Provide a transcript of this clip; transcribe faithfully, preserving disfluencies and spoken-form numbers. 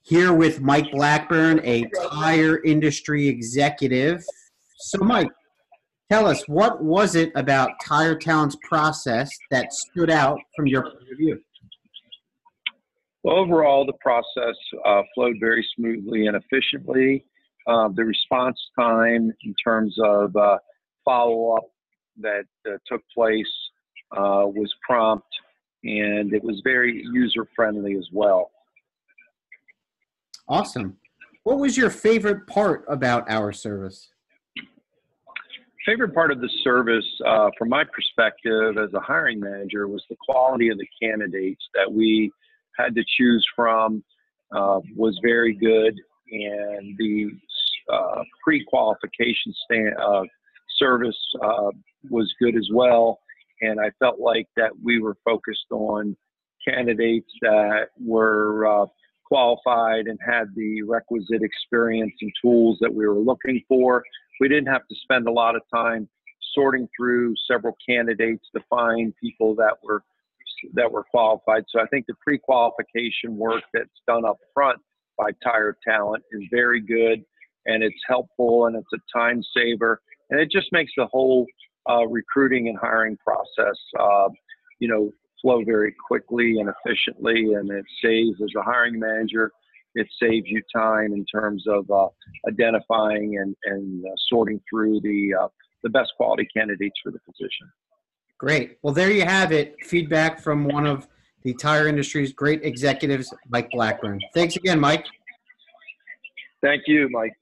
here with Mike Blackburn, a tire industry executive. So, Mike, tell us, what was it about Tire Talent's process that stood out from your point of view? Well, overall, the process uh, flowed very smoothly and efficiently. Uh, the response time in terms of uh, follow-up that uh, took place uh, was prompt, and it was very user-friendly as well. Awesome. What was your favorite part about our service? Favorite part of the service, uh, from my perspective as a hiring manager, was the quality of the candidates that we had to choose from uh, was very good, and the uh, pre-qualification stand, uh, service uh, was good as well. And I felt like that we were focused on candidates that were uh, qualified and had the requisite experience and tools that we were looking for. We didn't have to spend a lot of time sorting through several candidates to find people that were that were qualified. So I think the pre-qualification work that's done up front by Tire Talent is very good, and it's helpful, and it's a time saver, and it just makes the whole uh, recruiting and hiring process, uh, you know, flow very quickly and efficiently, and it saves, as a hiring manager, it saves you time in terms of uh, identifying and, and uh, sorting through the uh, the best quality candidates for the position. Great. Well, there you have it. Feedback from one of the tire industry's great executives, Mike Blackburn. Thanks again, Mike. Thank you, Mike.